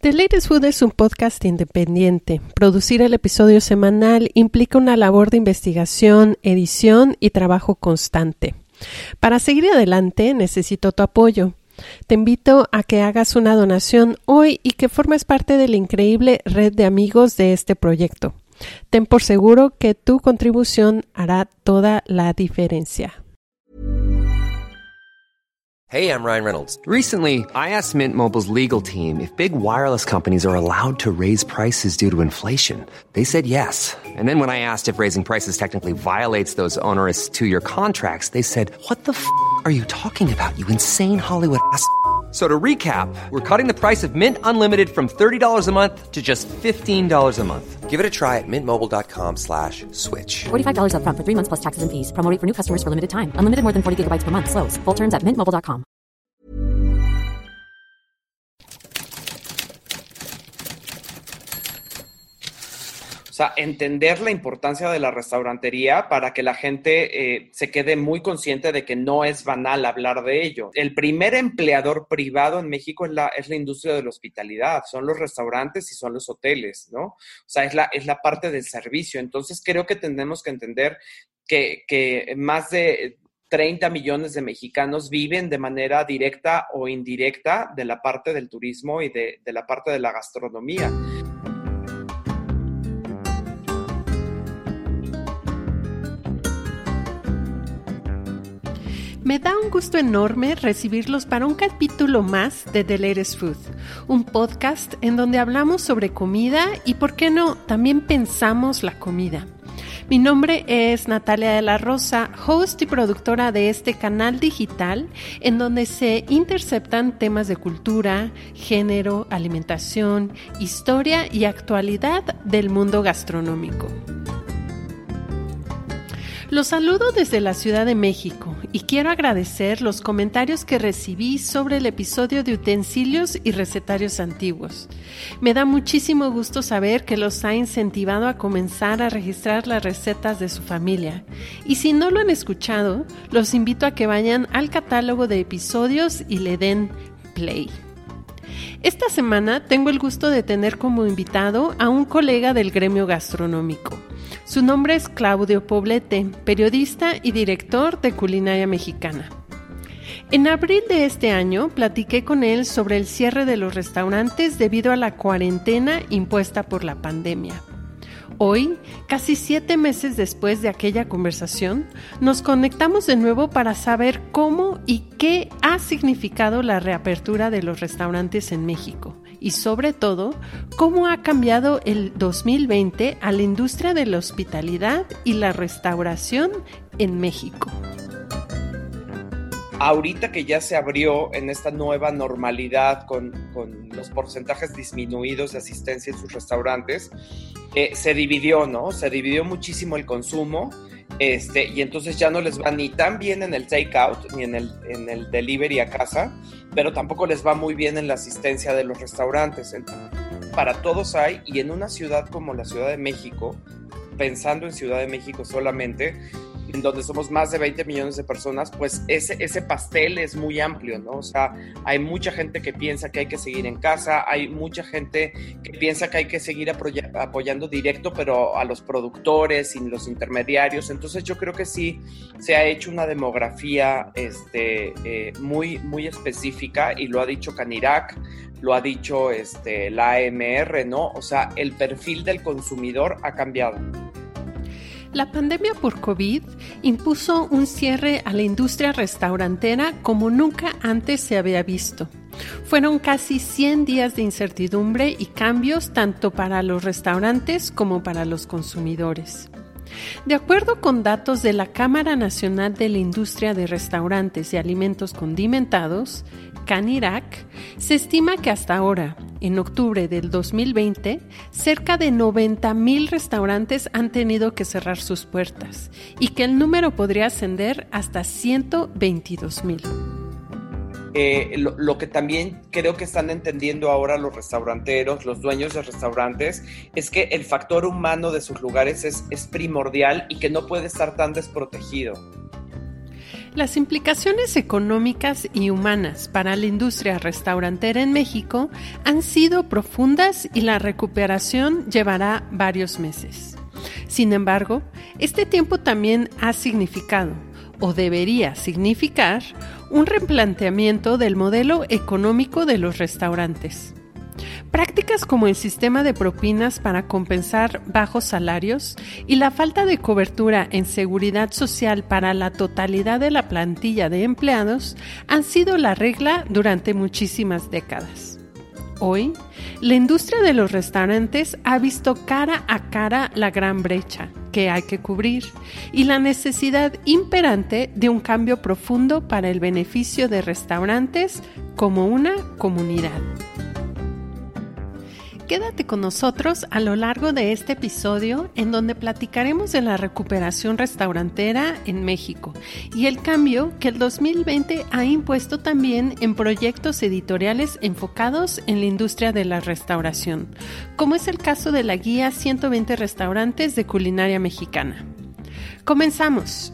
The Latest Food es un podcast independiente. Producir el episodio semanal implica una labor de investigación, edición y trabajo constante. Para seguir adelante necesito tu apoyo. Te invito a que hagas una donación hoy y que formes parte de la increíble red de amigos de este proyecto. Ten por seguro que tu contribución hará toda la diferencia. Hey, I'm Ryan Reynolds. Recently, I asked Mint Mobile's legal team if big wireless companies are allowed to raise prices due to inflation. They said yes. And then when I asked if raising prices technically violates those onerous two-year contracts, they said, "What the f*** are you talking about, you insane Hollywood ass?" So to recap, we're cutting the price of Mint Unlimited from $30 a month to just $15 a month. Give it a try at mintmobile.com/switch. $45 up front for 3 months plus taxes and fees. Promo rate for new customers for limited time. Unlimited more than 40 gigabytes per month. Slows full terms at mintmobile.com. O sea, entender la importancia de la restaurantería para que la gente se quede muy consciente de que no es banal hablar de ello. El primer empleador privado en México es la industria de la hospitalidad, son los restaurantes y son los hoteles, ¿no? O sea, es la parte del servicio. Entonces, creo que tenemos que entender que más de 30 millones de mexicanos viven de manera directa o indirecta de la parte del turismo y de la parte de la gastronomía. Me da un gusto enorme recibirlos para un capítulo más de The Latest Food, un podcast en donde hablamos sobre comida y, ¿por qué no?, también pensamos la comida. Mi nombre es Natalia de la Rosa, host y productora de este canal digital en donde se interceptan temas de cultura, género, alimentación, historia y actualidad del mundo gastronómico. Los saludo desde la Ciudad de México y quiero agradecer los comentarios que recibí sobre el episodio de utensilios y recetarios antiguos. Me da muchísimo gusto saber que los ha incentivado a comenzar a registrar las recetas de su familia. Y si no lo han escuchado, los invito a que vayan al catálogo de episodios y le den play. Esta semana tengo el gusto de tener como invitado a un colega del gremio gastronómico. Su nombre es Claudio Poblete, periodista y director de Culinaria Mexicana. En abril de este año platiqué con él sobre el cierre de los restaurantes debido a la cuarentena impuesta por la pandemia. Hoy, casi 7 meses después de aquella conversación, nos conectamos de nuevo para saber cómo y qué ha significado la reapertura de los restaurantes en México y, sobre todo, cómo ha cambiado el 2020 a la industria de la hospitalidad y la restauración en México. Ahorita que ya se abrió en esta nueva normalidad con los porcentajes disminuidos de asistencia en sus restaurantes, se dividió, ¿no? Se dividió muchísimo el consumo, y entonces ya no les va ni tan bien en el take-out ni en el delivery a casa, pero tampoco les va muy bien en la asistencia de los restaurantes. Para todos hay, y en una ciudad como la Ciudad de México, pensando en Ciudad de México solamente, en donde somos más de 20 millones de personas, pues ese pastel es muy amplio, ¿no? O sea, hay mucha gente que piensa que hay que seguir en casa, hay mucha gente que piensa que hay que seguir apoyando directo, pero a los productores y los intermediarios. Entonces yo creo que sí se ha hecho una demografía muy, muy específica, y lo ha dicho Canirac, lo ha dicho la AMR, ¿no? O sea, el perfil del consumidor ha cambiado. La pandemia por COVID impuso un cierre a la industria restaurantera como nunca antes se había visto. Fueron casi 100 días de incertidumbre y cambios tanto para los restaurantes como para los consumidores. De acuerdo con datos de la Cámara Nacional de la Industria de Restaurantes y Alimentos Condimentados, Canirac, se estima que hasta ahora, en octubre del 2020, cerca de 90,000 restaurantes han tenido que cerrar sus puertas y que el número podría ascender hasta 122,000. Lo que también creo que están entendiendo ahora los restauranteros, los dueños de restaurantes, es que el factor humano de sus lugares es primordial y que no puede estar tan desprotegido. Las implicaciones económicas y humanas para la industria restaurantera en México han sido profundas y la recuperación llevará varios meses. Sin embargo, este tiempo también ha significado, o debería significar, un replanteamiento del modelo económico de los restaurantes. Prácticas como el sistema de propinas para compensar bajos salarios y la falta de cobertura en seguridad social para la totalidad de la plantilla de empleados han sido la regla durante muchísimas décadas. Hoy, la industria de los restaurantes ha visto cara a cara la gran brecha que hay que cubrir y la necesidad imperante de un cambio profundo para el beneficio de restaurantes como una comunidad. Quédate con nosotros a lo largo de este episodio en donde platicaremos de la recuperación restaurantera en México y el cambio que el 2020 ha impuesto también en proyectos editoriales enfocados en la industria de la restauración, como es el caso de la guía 120 restaurantes de culinaria mexicana. ¡Comenzamos!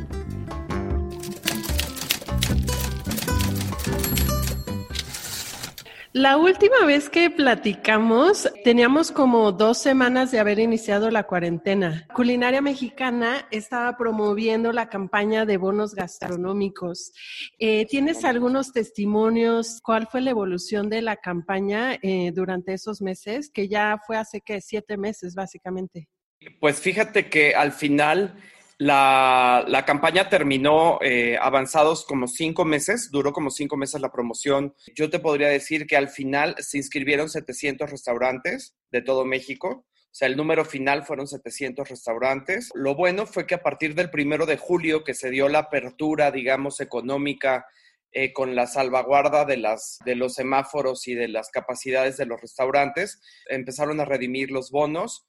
La última vez que platicamos, teníamos como 2 semanas de haber iniciado la cuarentena. Culinaria Mexicana estaba promoviendo la campaña de bonos gastronómicos. ¿Tienes algunos testimonios? ¿Cuál fue la evolución de la campaña durante esos meses? Que ya fue hace, 7 meses, básicamente. Pues fíjate que al final la campaña terminó avanzados como 5 meses, duró como 5 meses la promoción. Yo te podría decir que al final se inscribieron 700 restaurantes de todo México. O sea, el número final fueron 700 restaurantes. Lo bueno fue que a partir del 1 de julio, que se dio la apertura, digamos, económica, con la salvaguarda de los semáforos y de las capacidades de los restaurantes, empezaron a redimir los bonos.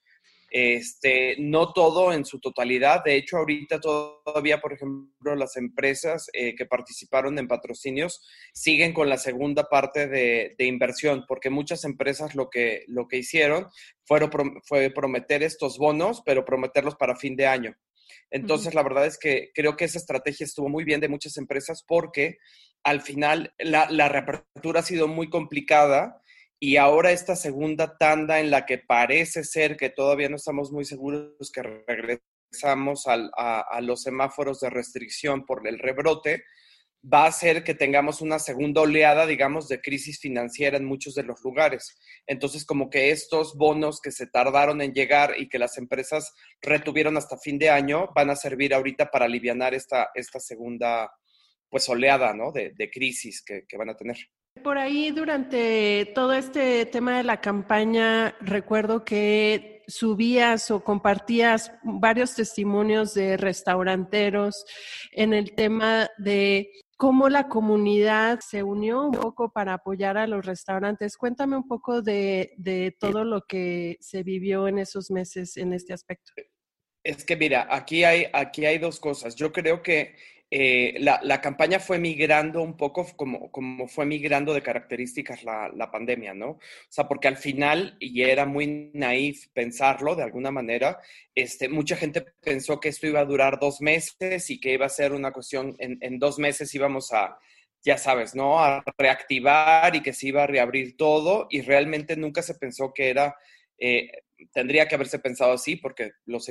No todo en su totalidad. De hecho, ahorita todavía, por ejemplo, las empresas que participaron en patrocinios siguen con la segunda parte de inversión, porque muchas empresas lo que hicieron fue prometer estos bonos, pero prometerlos para fin de año. Entonces, la verdad es que creo que esa estrategia estuvo muy bien de muchas empresas porque al final la reapertura ha sido muy complicada. Y ahora esta segunda tanda en la que parece ser que todavía no estamos muy seguros que regresamos a los semáforos de restricción por el rebrote, va a hacer que tengamos una segunda oleada, digamos, de crisis financiera en muchos de los lugares. Entonces, como que estos bonos que se tardaron en llegar y que las empresas retuvieron hasta fin de año, van a servir ahorita para alivianar esta segunda, pues, oleada, ¿no? de crisis que van a tener. Por ahí, durante todo este tema de la campaña, recuerdo que subías o compartías varios testimonios de restauranteros en el tema de cómo la comunidad se unió un poco para apoyar a los restaurantes. Cuéntame un poco de todo lo que se vivió en esos meses en este aspecto. Es que mira, aquí hay 2 cosas. Yo creo que la campaña fue migrando un poco como fue migrando de características la pandemia, ¿no? O sea, porque al final, y era muy naif pensarlo de alguna manera, mucha gente pensó que esto iba a durar 2 meses y que iba a ser una cuestión, en 2 meses íbamos a, ya sabes, ¿no? A reactivar y que se iba a reabrir todo, y realmente nunca se pensó que era... tendría que haberse pensado así porque los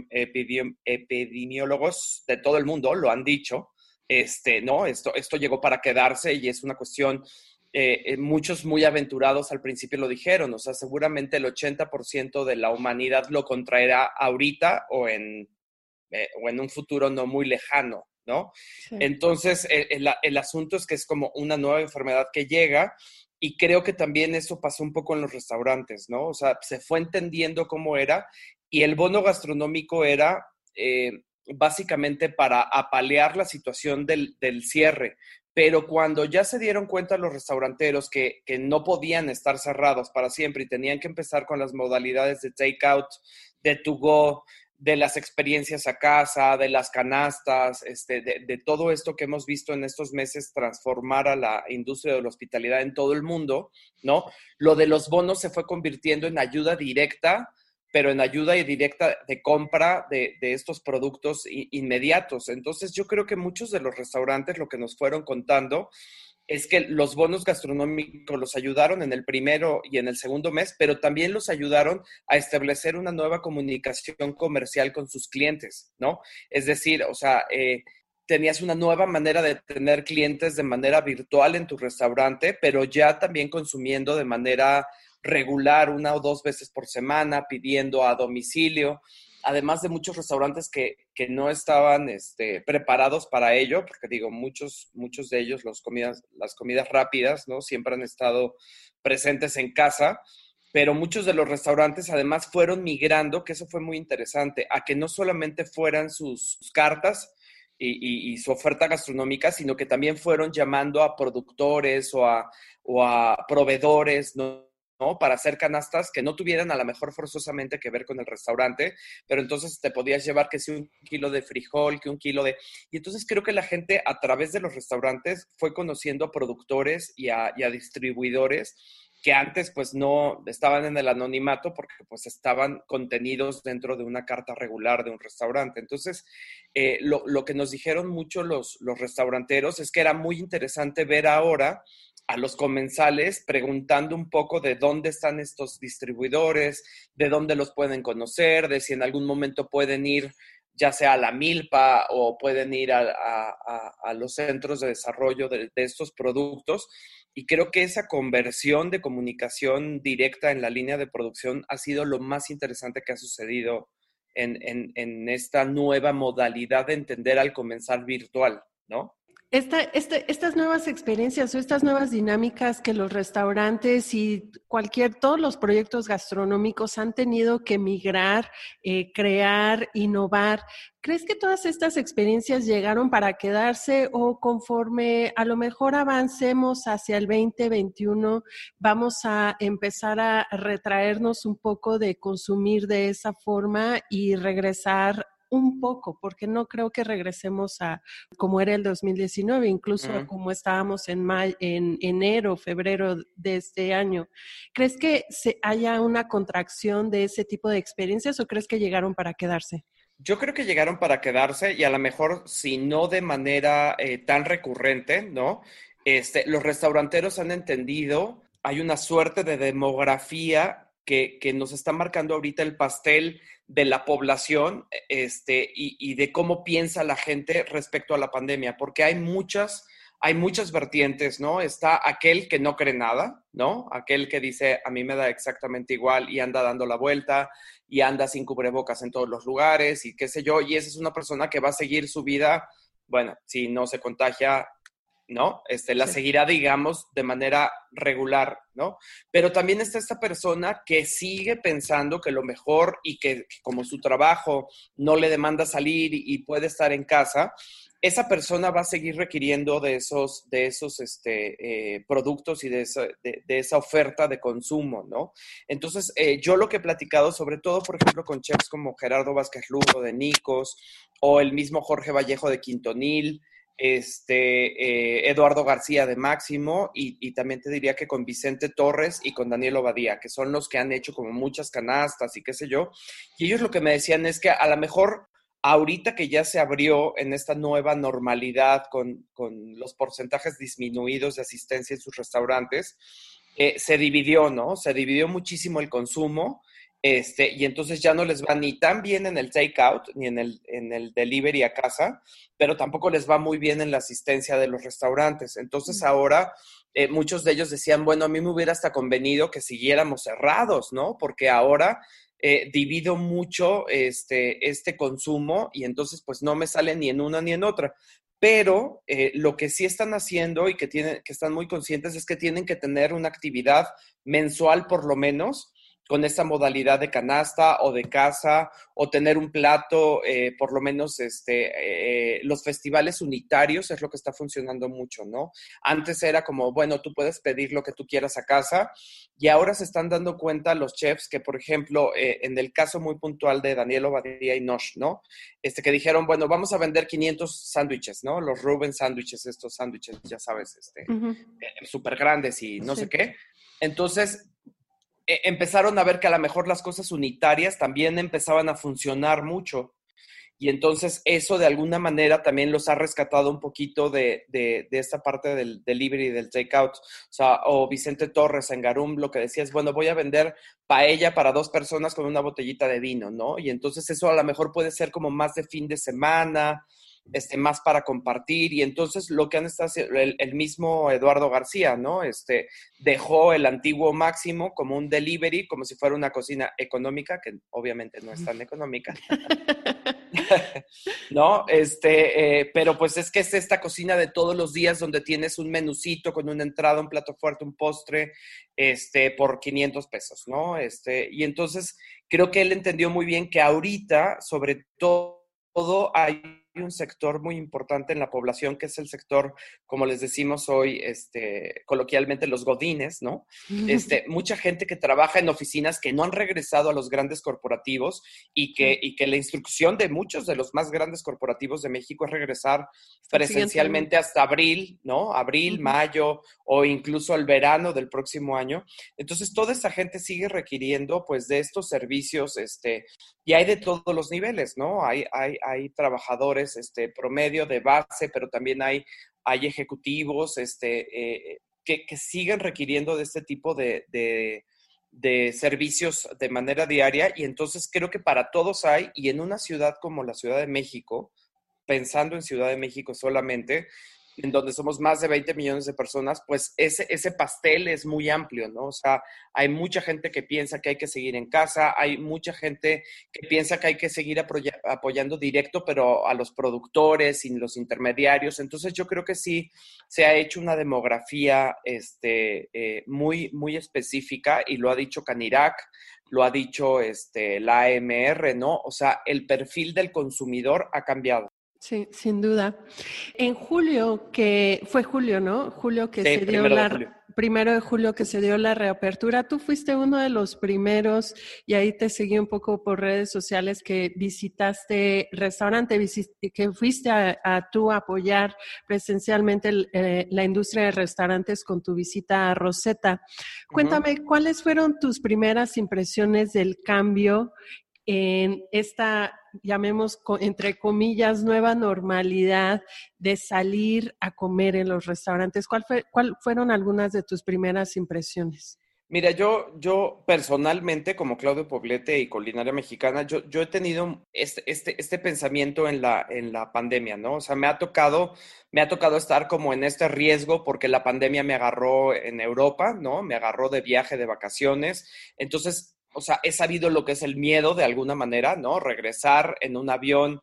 epidemiólogos de todo el mundo lo han dicho, ¿no? Esto llegó para quedarse y es una cuestión, muchos muy aventurados al principio lo dijeron, o sea, seguramente el 80% de la humanidad lo contraerá ahorita o en un futuro no muy lejano, ¿no? Sí. Entonces, el asunto es que es como una nueva enfermedad que llega. Y creo que también eso pasó un poco en los restaurantes, ¿no? O sea, se fue entendiendo cómo era y el bono gastronómico era básicamente para apalear la situación del cierre. Pero cuando ya se dieron cuenta los restauranteros que no podían estar cerrados para siempre y tenían que empezar con las modalidades de take-out, de to-go, de las experiencias a casa, de las canastas, de todo esto que hemos visto en estos meses transformar a la industria de la hospitalidad en todo el mundo, ¿no? Lo de los bonos se fue convirtiendo en ayuda directa pero en ayuda y directa de compra de estos productos inmediatos. Entonces, yo creo que muchos de los restaurantes lo que nos fueron contando es que los bonos gastronómicos los ayudaron en el primero y en el segundo mes, pero también los ayudaron a establecer una nueva comunicación comercial con sus clientes, ¿no? Es decir, o sea, tenías una nueva manera de tener clientes de manera virtual en tu restaurante, pero ya también consumiendo de manera regular 1 o 2 veces por semana, pidiendo a domicilio. Además de muchos restaurantes que no estaban preparados para ello, porque digo, muchos de ellos, las comidas rápidas, ¿no? Siempre han estado presentes en casa, pero muchos de los restaurantes además fueron migrando, que eso fue muy interesante, a que no solamente fueran sus cartas y su oferta gastronómica, sino que también fueron llamando a productores o a proveedores, ¿no? Para hacer canastas que no tuvieran a lo mejor forzosamente que ver con el restaurante, pero entonces te podías llevar que si 1 kilo de frijol, que 1 kilo de... Y entonces creo que la gente a través de los restaurantes fue conociendo a productores y a distribuidores que antes pues no estaban en el anonimato porque pues estaban contenidos dentro de una carta regular de un restaurante. Entonces, lo que nos dijeron mucho los restauranteros es que era muy interesante ver ahora a los comensales preguntando un poco de dónde están estos distribuidores, de dónde los pueden conocer, de si en algún momento pueden ir ya sea a la milpa o pueden ir a los centros de desarrollo de estos productos. Y creo que esa conversión de comunicación directa en la línea de producción ha sido lo más interesante que ha sucedido en esta nueva modalidad de entender al comensal virtual, ¿no? Estas nuevas experiencias o estas nuevas dinámicas que los restaurantes y todos los proyectos gastronómicos han tenido que migrar, crear, innovar, ¿crees que todas estas experiencias llegaron para quedarse o conforme a lo mejor avancemos hacia el 2021 vamos a empezar a retraernos un poco de consumir de esa forma y regresar un poco, porque no creo que regresemos a como era el 2019, incluso a como estábamos en enero, febrero de este año? ¿Crees que haya una contracción de ese tipo de experiencias o crees que llegaron para quedarse? Yo creo que llegaron para quedarse y a lo mejor, si no de manera tan recurrente, ¿no? Los restauranteros han entendido, hay una suerte de demografía que nos está marcando ahorita el pastel de la población y de cómo piensa la gente respecto a la pandemia, porque hay muchas vertientes, ¿no? Está aquel que no cree nada, ¿no? Aquel que dice, a mí me da exactamente igual y anda dando la vuelta y anda sin cubrebocas en todos los lugares y qué sé yo, y esa es una persona que va a seguir su vida, bueno, si no se contagia, ¿no? La seguirá, digamos, de manera regular, ¿no? Pero también está esta persona que sigue pensando que lo mejor y que como su trabajo no le demanda salir y puede estar en casa, esa persona va a seguir requiriendo de esos productos y de esa oferta de consumo, ¿no? Entonces, yo lo que he platicado, sobre todo, por ejemplo, con chefs como Gerardo Vázquez Lugo de Nikos o el mismo Jorge Vallejo de Quintonil, Eduardo García de Máximo y también te diría que con Vicente Torres y con Daniel Obadía, que son los que han hecho como muchas canastas y qué sé yo. Y ellos lo que me decían es que a lo mejor ahorita que ya se abrió en esta nueva normalidad con los porcentajes disminuidos de asistencia en sus restaurantes, se dividió, ¿no? Se dividió muchísimo el consumo. Y entonces ya no les va ni tan bien en el takeout ni en el delivery a casa, pero tampoco les va muy bien en la asistencia de los restaurantes. Entonces ahora muchos de ellos decían, bueno, a mí me hubiera hasta convenido que siguiéramos cerrados, ¿no? Porque ahora divido mucho este consumo y entonces pues no me sale ni en una ni en otra. Pero lo que sí están haciendo y que están muy conscientes es que tienen que tener una actividad mensual por lo menos, con esta modalidad de canasta o de casa, o tener un plato, por lo menos los festivales unitarios es lo que está funcionando mucho, ¿no? Antes era como, bueno, tú puedes pedir lo que tú quieras a casa, y ahora se están dando cuenta los chefs que, por ejemplo, en el caso muy puntual de Daniel Obadía y Nosh, ¿no? Que dijeron, bueno, vamos a vender 500 sándwiches, ¿no? Los Reuben sándwiches, estos sándwiches, ya sabes, súper grandes y no sé qué. Entonces, empezaron a ver que a lo mejor las cosas unitarias también empezaban a funcionar mucho. Y entonces eso de alguna manera también los ha rescatado un poquito de esta parte del delivery y del takeout. O sea, o Vicente Torres en Garum lo que decía es, bueno, voy a vender paella para 2 personas con una botellita de vino, ¿no? Y entonces eso a lo mejor puede ser como más de fin de semana, más para compartir. Y entonces lo que han estado haciendo, el mismo Eduardo García, ¿no? Dejó el antiguo Máximo como un delivery, como si fuera una cocina económica, que obviamente no es tan económica. ¿No? Pero pues es que es esta cocina de todos los días donde tienes un menucito con una entrada, un plato fuerte, un postre, por 500 pesos, ¿no? Y entonces creo que él entendió muy bien que ahorita, sobre todo, hay un sector muy importante en la población, que es el sector, como les decimos hoy, coloquialmente, los godines, ¿no? Mucha gente que trabaja en oficinas que no han regresado a los grandes corporativos y que la instrucción de muchos de los más grandes corporativos de México es regresar presencialmente hasta abril, ¿no? Abril, mayo o incluso el verano del próximo año. Entonces, toda esa gente sigue requiriendo, pues, de estos servicios, y hay de todos los niveles, ¿no? Hay trabajadores promedio de base, pero también hay ejecutivos que siguen requiriendo de este tipo de servicios de manera diaria. Y entonces creo que para todos hay, y en una ciudad como la Ciudad de México, pensando en Ciudad de México solamente, en donde somos más de 20 millones de personas, pues ese pastel es muy amplio, ¿no? O sea, hay mucha gente que piensa que hay que seguir en casa, hay mucha gente que piensa que hay que seguir apoyando directo, pero a los productores y los intermediarios. Entonces yo creo que sí se ha hecho una demografía muy, muy específica, y lo ha dicho Canirac, lo ha dicho la AMR, ¿no? O sea, el perfil del consumidor ha cambiado. Sí, sin duda. En julio, que fue julio, ¿no? Julio que Sí, se dio primero de julio que se dio la reapertura. Tú fuiste uno de los primeros, y ahí te seguí un poco por redes sociales, que visitaste restaurante, que fuiste a tú apoyar presencialmente la industria de restaurantes con tu visita a Rosetta. Cuéntame, ¿cuáles fueron tus primeras impresiones del cambio en esta, llamemos entre comillas, nueva normalidad de salir a comer en los restaurantes? ¿Cuál fueron algunas de tus primeras impresiones? Mira, yo personalmente, como Claudio Poblete y Culinaria Mexicana, yo he tenido este pensamiento en la pandemia, ¿no? O sea, me ha tocado estar como en este riesgo, porque la pandemia me agarró en Europa, ¿no? Me agarró de viaje, de vacaciones. Entonces, o sea, he sabido lo que es el miedo de alguna manera, ¿no? Regresar en un avión,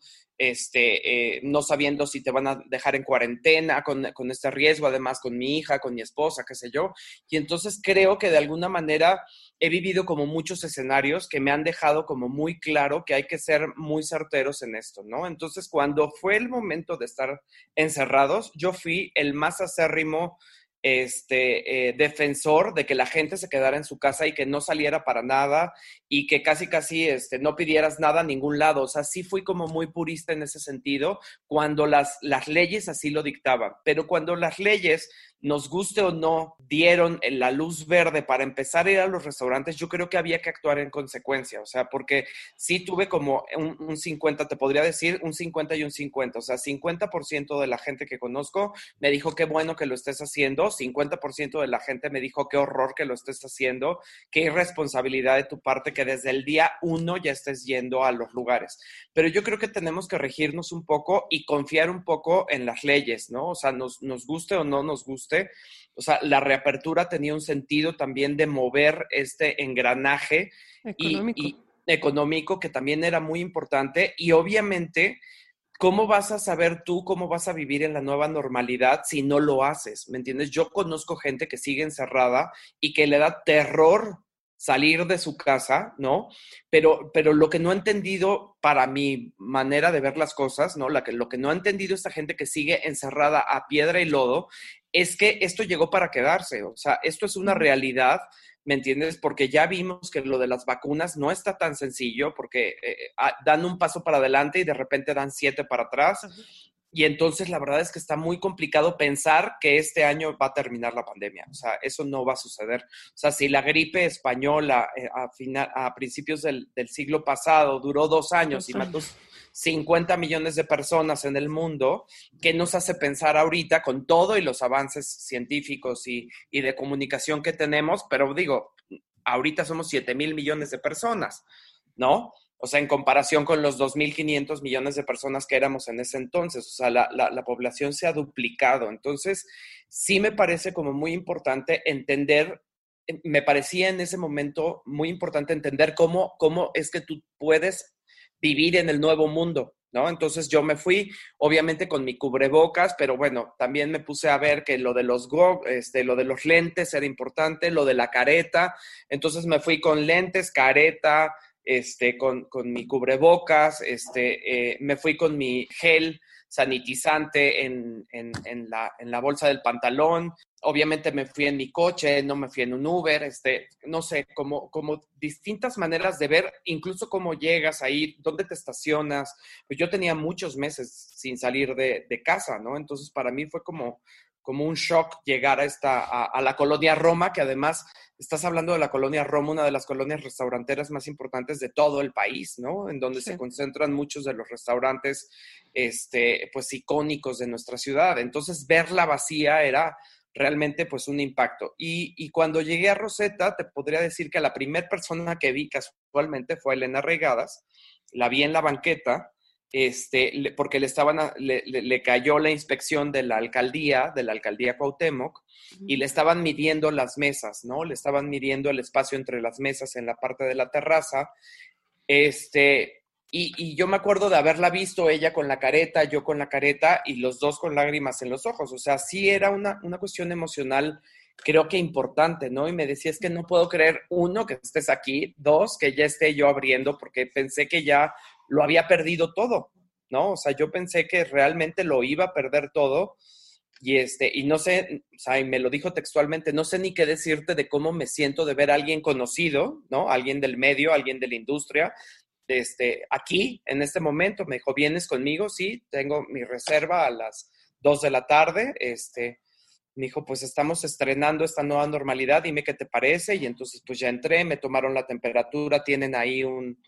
no sabiendo si te van a dejar en cuarentena, con este riesgo, además con mi hija, con mi esposa, qué sé yo. Y entonces creo que de alguna manera he vivido como muchos escenarios que me han dejado como muy claro que hay que ser muy certeros en esto, ¿no? Entonces, cuando fue el momento de estar encerrados, yo fui el más acérrimo defensor de que la gente se quedara en su casa y que no saliera para nada, y que casi no pidieras nada a ningún lado. O sea, sí fui como muy purista en ese sentido cuando las leyes así lo dictaban. Pero cuando las leyes, nos guste o no, dieron la luz verde para empezar a ir a los restaurantes, yo creo que había que actuar en consecuencia. O sea, porque sí tuve como un 50, te podría decir, un 50 y un 50. O sea, 50% de la gente que conozco me dijo qué bueno que lo estés haciendo, 50% de la gente me dijo qué horror que lo estés haciendo, qué irresponsabilidad de tu parte que desde el día 1 ya estés yendo a los lugares. Pero yo creo que tenemos que regirnos un poco y confiar un poco en las leyes, ¿no? O sea, nos guste o no nos guste. O sea, la reapertura tenía un sentido también de mover este engranaje económico, que también era muy importante. Y obviamente, ¿cómo vas a saber tú cómo vas a vivir en la nueva normalidad si no lo haces? ¿Me entiendes? Yo conozco gente que sigue encerrada y que le da terror salir de su casa, ¿no? Pero lo que no ha entendido, para mi manera de ver las cosas, ¿no? Lo que no ha entendido esta gente que sigue encerrada a piedra y lodo, es que esto llegó para quedarse. O sea, esto es una realidad, ¿me entiendes? Porque ya vimos que lo de las vacunas no está tan sencillo, porque dan un paso para adelante y de repente dan 7 para atrás. Y entonces la verdad es que está muy complicado pensar que este año va a terminar la pandemia. O sea, eso no va a suceder. O sea, si la gripe española a principios del siglo pasado duró 2 años y mató 50 millones de personas en el mundo, ¿qué nos hace pensar ahorita con todo y los avances científicos y de comunicación que tenemos? Pero digo, ahorita somos 7,000 millones de personas, ¿no? O sea, en comparación con los 2,500 millones de personas que éramos en ese entonces. O sea, la población se ha duplicado. Entonces, sí me parece como muy importante entender, me parecía en ese momento muy importante entender cómo es que tú puedes vivir en el nuevo mundo, ¿no? Entonces yo me fui, obviamente con mi cubrebocas, pero bueno, también me puse a ver que lo de los lentes era importante, lo de la careta. Entonces me fui con lentes, careta, con mi cubrebocas, me fui con mi gel sanitizante en la bolsa del pantalón. Obviamente me fui en mi coche, no me fui en un Uber, no sé, como distintas maneras de ver, incluso cómo llegas ahí, dónde te estacionas. Pues yo tenía muchos meses sin salir de casa, ¿no? Entonces para mí fue como un shock llegar a la colonia Roma, que además estás hablando de la colonia Roma, una de las colonias restauranteras más importantes de todo el país, ¿no? En donde se concentran muchos de los restaurantes, pues icónicos de nuestra ciudad. Entonces verla vacía era realmente pues un impacto. Y cuando llegué a Rosetta, te podría decir que la primera persona que vi casualmente fue Elena Reigadas. La vi en la banqueta, porque le cayó la inspección de la alcaldía Cuauhtémoc, y le estaban midiendo las mesas, ¿no? Le estaban midiendo el espacio entre las mesas en la parte de la terraza. Y yo me acuerdo de haberla visto, ella con la careta, yo con la careta, y los dos con lágrimas en los ojos. O sea, sí era una cuestión emocional, creo que importante, ¿no? Y me decía, es que no puedo creer, 1, que estés aquí, 2, que ya esté yo abriendo, porque pensé que ya lo había perdido todo, ¿no? O sea, yo pensé que realmente lo iba a perder todo. Y no sé, o sea, y me lo dijo textualmente, no sé ni qué decirte de cómo me siento de ver a alguien conocido, ¿no? Alguien del medio, alguien de la industria, aquí, en este momento. Me dijo, ¿vienes conmigo? Sí, tengo mi reserva a las 2 de la tarde. Me dijo, pues estamos estrenando esta nueva normalidad, dime qué te parece. Y entonces pues ya entré, me tomaron la temperatura, tienen ahí un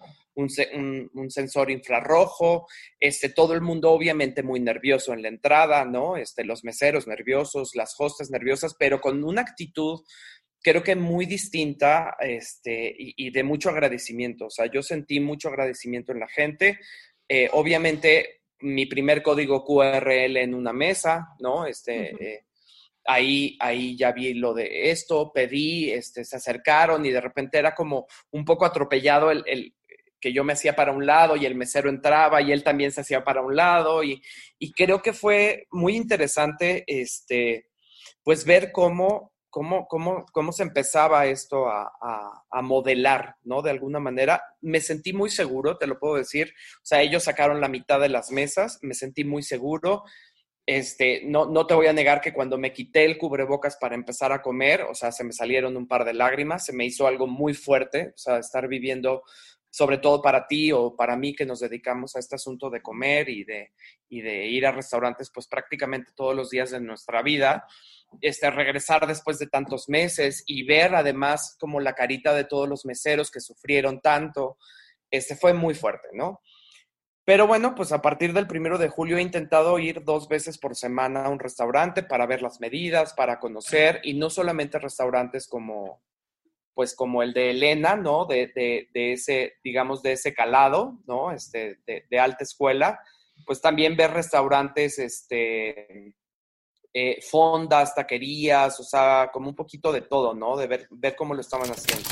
sensor infrarrojo, todo el mundo obviamente muy nervioso en la entrada, ¿no? Los meseros nerviosos, las hostes nerviosas, pero con una actitud creo que muy distinta, y de mucho agradecimiento. O sea, yo sentí mucho agradecimiento en la gente. Obviamente mi primer código QRL en una mesa, ¿no? Ahí ya vi lo de esto, pedí, se acercaron y de repente era como un poco atropellado el que yo me hacía para un lado y el mesero entraba y él también se hacía para un lado y creo que fue muy interesante, pues ver cómo se empezaba esto a modelar, ¿no? De alguna manera. Me sentí muy seguro, te lo puedo decir. O sea, ellos sacaron la mitad de las mesas, me sentí muy seguro. No te voy a negar que cuando me quité el cubrebocas para empezar a comer, o sea, se me salieron un par de lágrimas, se me hizo algo muy fuerte, o sea, estar viviendo, sobre todo para ti o para mí que nos dedicamos a este asunto de comer y de ir a restaurantes pues prácticamente todos los días de nuestra vida, regresar después de tantos meses y ver además como la carita de todos los meseros que sufrieron tanto, fue muy fuerte, ¿no? Pero bueno, pues a partir del 1 de julio he intentado ir 2 veces por semana a un restaurante para ver las medidas, para conocer, y no solamente restaurantes como el de Elena, ¿no? De ese, digamos, de ese calado, ¿no? De alta escuela, pues también ver restaurantes, fondas, taquerías, o sea, como un poquito de todo, ¿no? De ver cómo lo estaban haciendo.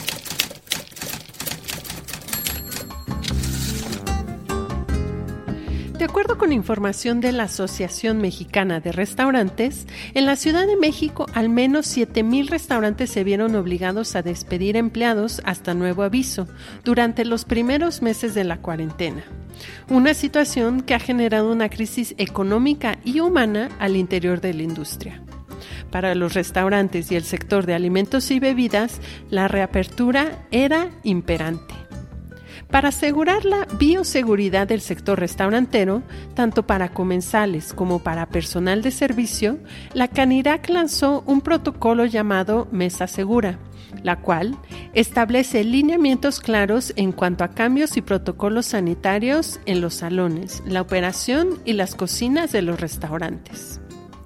De acuerdo con información de la Asociación Mexicana de Restaurantes, en la Ciudad de México al menos 7,000 restaurantes se vieron obligados a despedir empleados hasta nuevo aviso durante los primeros meses de la cuarentena. Una situación que ha generado una crisis económica y humana al interior de la industria. Para los restaurantes y el sector de alimentos y bebidas, la reapertura era imperante. Para asegurar la bioseguridad del sector restaurantero, tanto para comensales como para personal de servicio, la Canirac lanzó un protocolo llamado Mesa Segura, la cual establece lineamientos claros en cuanto a cambios y protocolos sanitarios en los salones, la operación y las cocinas de los restaurantes.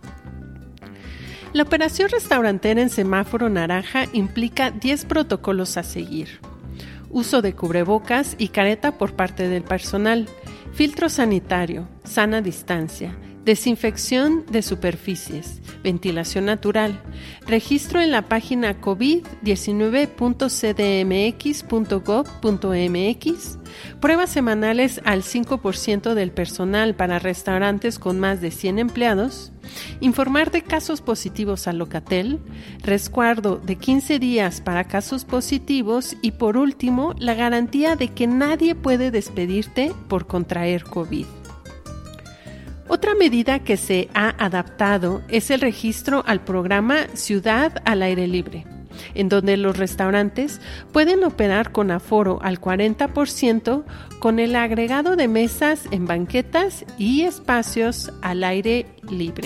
La operación restaurantera en semáforo naranja implica 10 protocolos a seguir. Uso de cubrebocas y careta por parte del personal, filtro sanitario, sana distancia, desinfección de superficies, ventilación natural, registro en la página covid19.cdmx.gov.mx, pruebas semanales al 5% del personal para restaurantes con más de 100 empleados, informar de casos positivos a Locatel, resguardo de 15 días para casos positivos y, por último, la garantía de que nadie puede despedirte por contraer COVID. Otra medida que se ha adaptado es el registro al programa Ciudad al Aire Libre, en donde los restaurantes pueden operar con aforo al 40% con el agregado de mesas en banquetas y espacios al aire libre.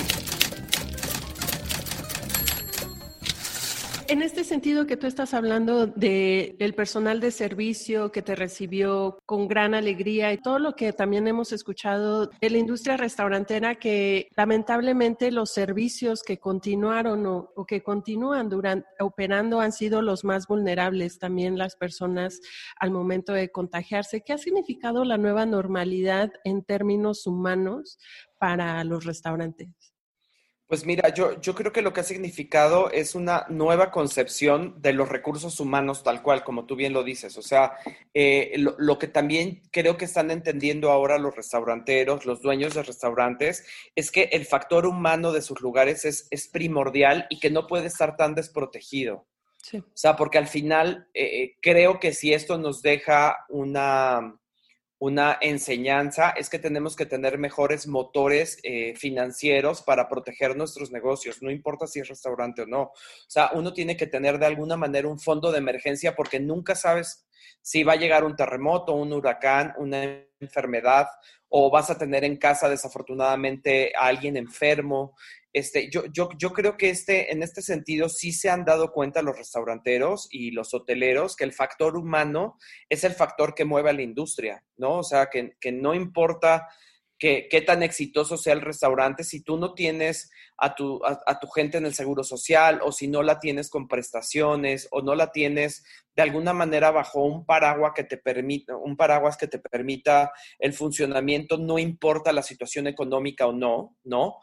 En este sentido que tú estás hablando del personal de servicio que te recibió con gran alegría y todo lo que también hemos escuchado de la industria restaurantera, que lamentablemente los servicios que continuaron o que continúan operando han sido los más vulnerables, también las personas al momento de contagiarse. ¿Qué ha significado la nueva normalidad en términos humanos para los restaurantes? Pues mira, yo creo que lo que ha significado es una nueva concepción de los recursos humanos tal cual, como tú bien lo dices. O sea, lo que también creo que están entendiendo ahora los restauranteros, los dueños de restaurantes, es que el factor humano de sus lugares es primordial y que no puede estar tan desprotegido. Sí. O sea, porque al final creo que si esto nos deja una enseñanza, es que tenemos que tener mejores motores financieros para proteger nuestros negocios, no importa si es restaurante o no. O sea, uno tiene que tener de alguna manera un fondo de emergencia porque nunca sabes si va a llegar un terremoto, un huracán, una enfermedad, o vas a tener en casa desafortunadamente a alguien enfermo. Yo creo que en este sentido sí se han dado cuenta los restauranteros y los hoteleros que el factor humano es el factor que mueve a la industria, ¿no? O sea, que no importa qué tan exitoso sea el restaurante, si tú no tienes a tu gente en el seguro social, o si no la tienes con prestaciones, o no la tienes de alguna manera bajo un paraguas que te permita el funcionamiento, no importa la situación económica o no, ¿no?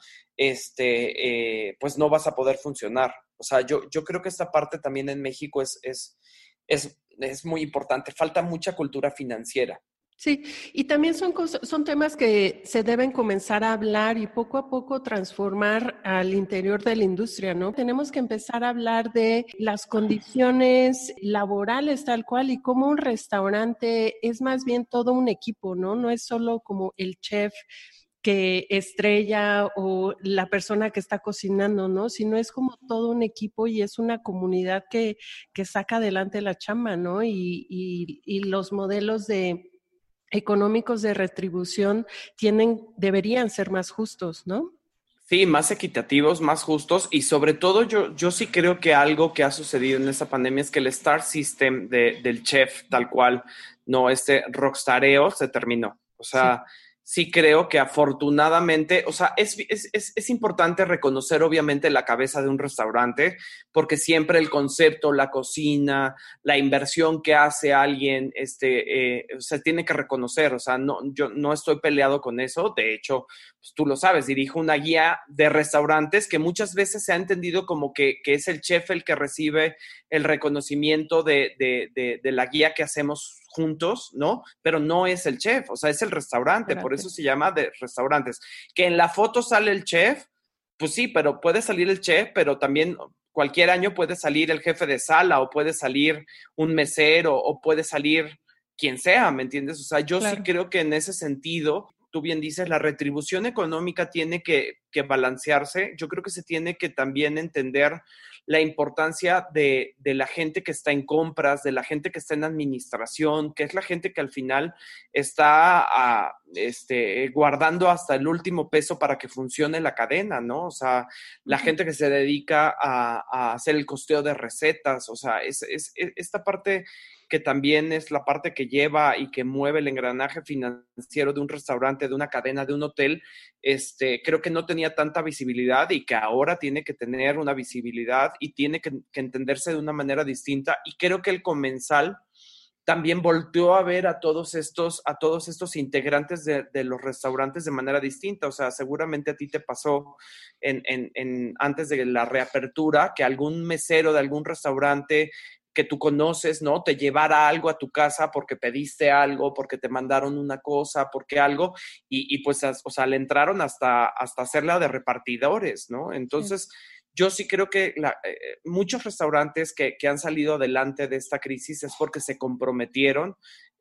Pues no vas a poder funcionar. O sea, yo creo que esta parte también en México es muy importante. Falta mucha cultura financiera. Sí, y también son temas que se deben comenzar a hablar y poco a poco transformar al interior de la industria, ¿no? Tenemos que empezar a hablar de las condiciones laborales tal cual y cómo un restaurante es más bien todo un equipo, ¿no? No es solo como el chef que estrella o la persona que está cocinando, ¿no? Sino es como todo un equipo y es una comunidad que saca adelante la chamba, ¿no? Y los modelos económicos de retribución deberían ser más justos, ¿no? Sí, más equitativos, más justos, y sobre todo yo sí creo que algo que ha sucedido en esta pandemia es que el Star System del chef tal cual, no, rockstareo se terminó. O sea, sí creo que afortunadamente, o sea, es importante reconocer obviamente la cabeza de un restaurante, porque siempre el concepto, la cocina, la inversión que hace alguien, se tiene que reconocer. O sea, yo no estoy peleado con eso. De hecho, pues, tú lo sabes, dirijo una guía de restaurantes que muchas veces se ha entendido como que es el chef el que recibe el reconocimiento de la guía que hacemos juntos, ¿no? Pero no es el chef, o sea, es el restaurante, por eso se llama de restaurantes. Que en la foto sale el chef, pues sí, pero puede salir el chef, pero también cualquier año puede salir el jefe de sala, o puede salir un mesero, o puede salir quien sea, ¿me entiendes? O sea, yo sí creo que en ese sentido tú bien dices, la retribución económica tiene que balancearse. Yo creo que se tiene que también entender la importancia de la gente que está en compras, de la gente que está en administración, que es la gente que al final está guardando hasta el último peso para que funcione la cadena, ¿no? O sea, la gente que se dedica a hacer el costeo de recetas, o sea, es esta parte que también es la parte que lleva y que mueve el engranaje financiero de un restaurante, de una cadena, de un hotel, creo que no tenía tanta visibilidad y que ahora tiene que tener una visibilidad y tiene que entenderse de una manera distinta. Y creo que el Comensal también volteó a ver a todos estos integrantes de los restaurantes de manera distinta. O sea, seguramente a ti te pasó antes de la reapertura que algún mesero de algún restaurante que tú conoces, ¿no? Te llevara algo a tu casa porque pediste algo, porque te mandaron una cosa, porque algo, y pues, o sea, le entraron hasta hacerla de repartidores, ¿no? Entonces, yo sí creo que muchos restaurantes que han salido adelante de esta crisis es porque se comprometieron,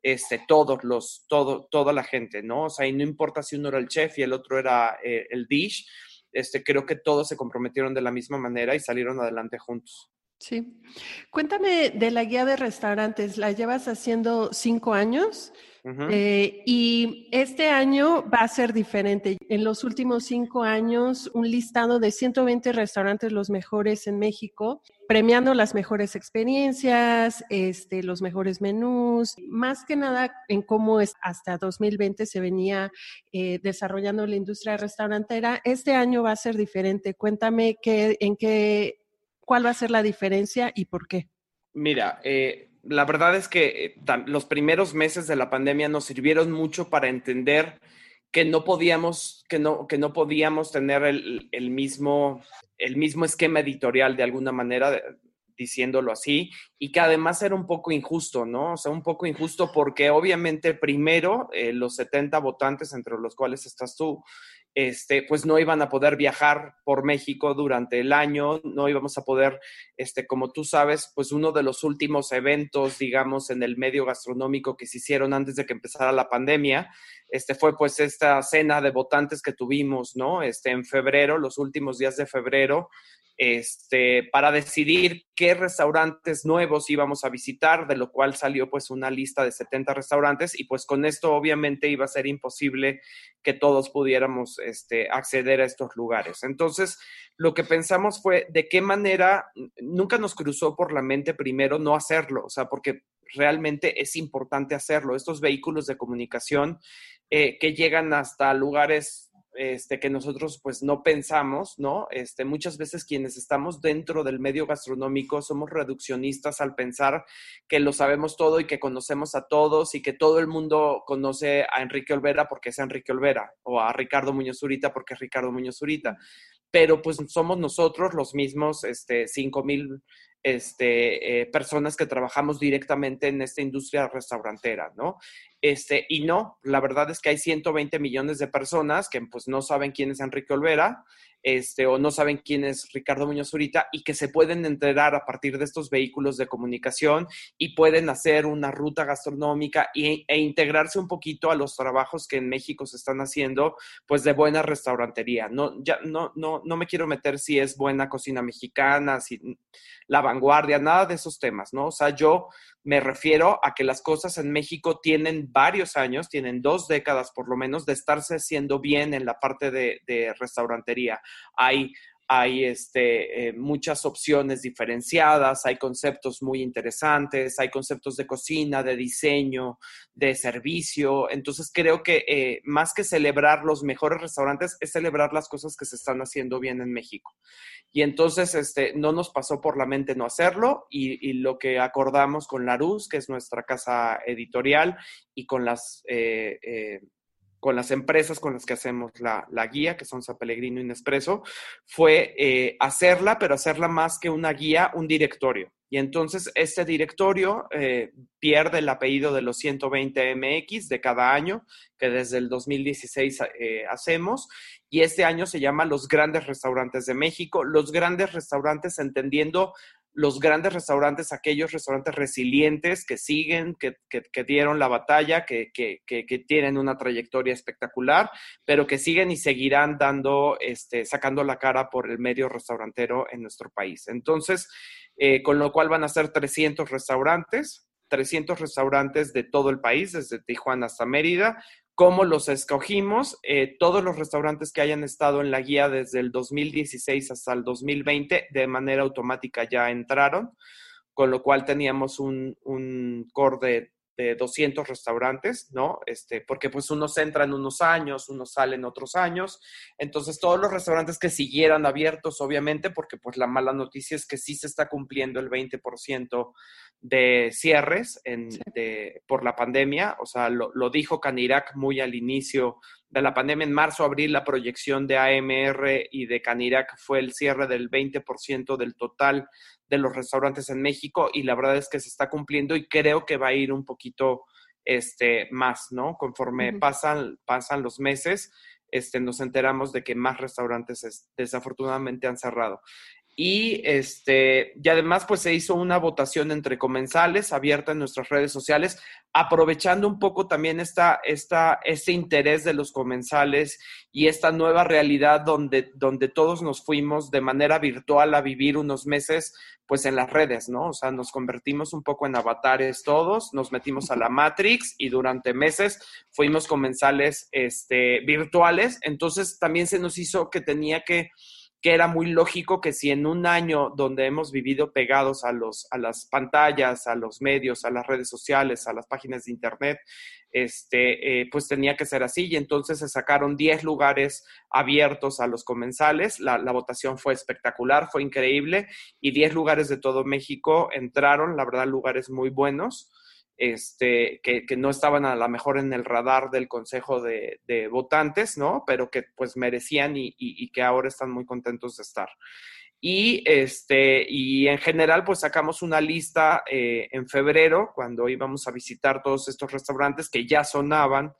toda la gente, ¿no? O sea, y no importa si uno era el chef y el otro era el dish, creo que todos se comprometieron de la misma manera y salieron adelante juntos. Sí. Cuéntame de la guía de restaurantes. ¿La llevas haciendo 5 años? Uh-huh. Y este año va a ser diferente. En los últimos 5 años, un listado de 120 restaurantes, los mejores en México, premiando las mejores experiencias, los mejores menús, más que nada en cómo hasta 2020 se venía desarrollando la industria restaurantera. Este año va a ser diferente. Cuéntame ¿cuál va a ser la diferencia y por qué? Mira, la verdad es que los primeros meses de la pandemia nos sirvieron mucho para entender que no podíamos tener el mismo esquema editorial de alguna manera, diciéndolo así, y que además era un poco injusto, ¿no? O sea, un poco injusto porque obviamente primero los 70 votantes, entre los cuales estás tú, pues no iban a poder viajar por México durante el año, no íbamos a poder, como tú sabes, pues uno de los últimos eventos, digamos, en el medio gastronómico que se hicieron antes de que empezara la pandemia, fue pues esta cena de votantes que tuvimos, ¿no? En febrero, los últimos días de febrero, para decidir qué restaurantes nuevos íbamos a visitar, de lo cual salió pues una lista de 70 restaurantes y pues con esto obviamente iba a ser imposible que todos pudiéramos acceder a estos lugares. Entonces, lo que pensamos fue de qué manera, nunca nos cruzó por la mente primero no hacerlo, o sea, porque realmente es importante hacerlo. Estos vehículos de comunicación que llegan hasta lugares que nosotros pues no pensamos, ¿no? Muchas veces quienes estamos dentro del medio gastronómico somos reduccionistas al pensar que lo sabemos todo y que conocemos a todos y que todo el mundo conoce a Enrique Olvera porque es Enrique Olvera o a Ricardo Muñoz Zurita porque es Ricardo Muñoz Zurita. Pero pues somos nosotros los mismos 5,000 personas que trabajamos directamente en esta industria restaurantera, ¿no? Y no, la verdad es que hay 120 millones de personas que pues no saben quién es Enrique Olvera, o no saben quién es Ricardo Muñoz Zurita y que se pueden enterar a partir de estos vehículos de comunicación y pueden hacer una ruta gastronómica e integrarse un poquito a los trabajos que en México se están haciendo, pues de buena restaurantería. No me quiero meter si es buena cocina mexicana, si la vanguardia, nada de esos temas, ¿no? O sea, yo me refiero a que las cosas en México tienen varios años, tienen 2 décadas por lo menos de estarse haciendo bien en la parte de restaurantería. Hay muchas opciones diferenciadas, hay conceptos muy interesantes, hay conceptos de cocina, de diseño, de servicio. Entonces creo que más que celebrar los mejores restaurantes, es celebrar las cosas que se están haciendo bien en México. Y entonces no nos pasó por la mente no hacerlo y lo que acordamos con Larousse, que es nuestra casa editorial, y con las empresas con las que hacemos la guía, que son San Pellegrino y Nespresso, fue hacerla, pero hacerla más que una guía, un directorio. Y entonces este directorio pierde el apellido de los 120 MX de cada año, que desde el 2016 hacemos, y este año se llama Los Grandes Restaurantes de México. Los grandes restaurantes entendiendo los grandes restaurantes, aquellos restaurantes resilientes que siguen, que dieron la batalla, que tienen una trayectoria espectacular, pero que siguen y seguirán sacando la cara por el medio restaurantero en nuestro país. Entonces, con lo cual van a ser 300 restaurantes de todo el país, desde Tijuana hasta Mérida. ¿Cómo los escogimos? Todos los restaurantes que hayan estado en la guía desde el 2016 hasta el 2020 de manera automática ya entraron, con lo cual teníamos un core de 200 restaurantes, ¿no? Porque pues unos entran unos años, unos salen otros años. Entonces, todos los restaurantes que siguieran abiertos, obviamente, porque pues la mala noticia es que sí se está cumpliendo el 20% de cierres por la pandemia. O sea, lo dijo Canirac muy al inicio de la pandemia. En marzo, abril, la proyección de AMR y de Canirac fue el cierre del 20% del total de los restaurantes en México, y la verdad es que se está cumpliendo y creo que va a ir un poquito más, ¿no? Conforme pasan los meses, nos enteramos de que más restaurantes desafortunadamente han cerrado. Y además pues se hizo una votación entre comensales abierta en nuestras redes sociales, aprovechando un poco también este interés de los comensales y esta nueva realidad donde todos nos fuimos de manera virtual a vivir unos meses pues en las redes, ¿no? O sea, nos convertimos un poco en avatares todos, nos metimos a la Matrix y durante meses fuimos comensales virtuales. Entonces también se nos hizo que era muy lógico que si en un año donde hemos vivido pegados a las pantallas, a los medios, a las redes sociales, a las páginas de internet, pues tenía que ser así. Y entonces se sacaron 10 lugares abiertos a los comensales. La votación fue espectacular, fue increíble, y 10 lugares de todo México entraron, la verdad, lugares muy buenos. Que no estaban a lo mejor en el radar del consejo de votantes, ¿no? Pero que pues merecían y que ahora están muy contentos de estar. Y en general pues sacamos una lista en febrero, cuando íbamos a visitar todos estos restaurantes que ya sonaban,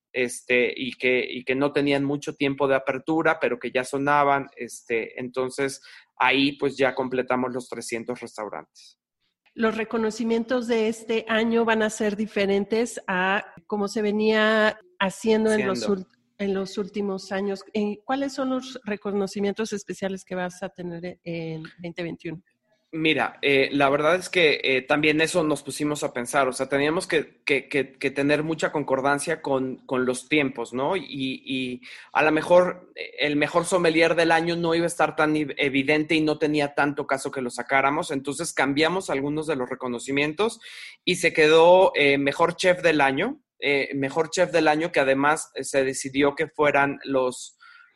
y que no tenían mucho tiempo de apertura, pero que ya sonaban, entonces ahí pues ya completamos los 300 restaurantes. Los reconocimientos de este año van a ser diferentes a cómo se venía haciendo en los últimos años. ¿Cuáles son los reconocimientos especiales que vas a tener en 2021? Mira, la verdad es que también eso nos pusimos a pensar. O sea, teníamos que tener mucha concordancia con los tiempos, ¿no? Y a lo mejor el mejor sommelier del año no iba a estar tan evidente y no tenía tanto caso que lo sacáramos. Entonces cambiamos algunos de los reconocimientos y se quedó mejor chef del año. Mejor chef del año, que además se decidió que fueran los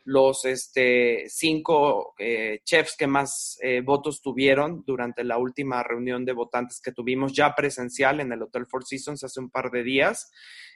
5 chefs que más votos tuvieron durante la última reunión de votantes que tuvimos ya presencial en el Hotel Four Seasons hace un par de días.